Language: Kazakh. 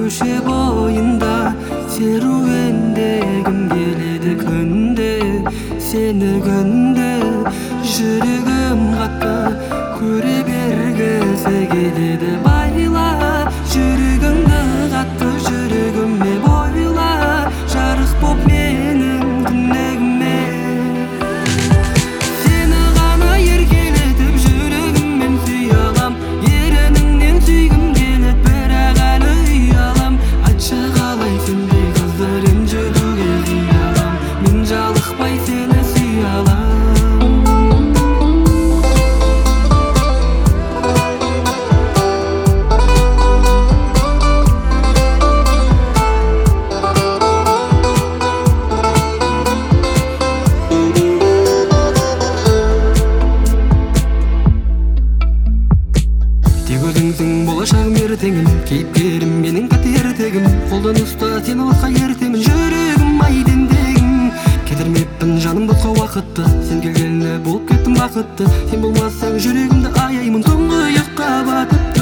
көше бойында серуендегім келеді күнде, сені күнде жүрегім қатты көре бергісі келеді. Байла жүрегімді қатты, жүрегіме бойла, жарық боп менің түнегіме. Сені ғана еркелетіп жүрегіммен сүй алам, ерініңнен сүйгім келеді, бірақ әлі ұялам. Айтшы қалай сендей қызды ренжітуге қиялам, мен жалықпай сені сүй алам. Тек өзіңсің болашағым ертеңім, кейіпкерім менің қатертегім. Қолдан ұста сені отқа ертемін, жүрегім айдендегім. Кетірмеппін жаным босқа уақытты, сен келгенде болып кеттім бақытты. Сен болмасаң жүрегімді аяймын, тұңғиыққа батып.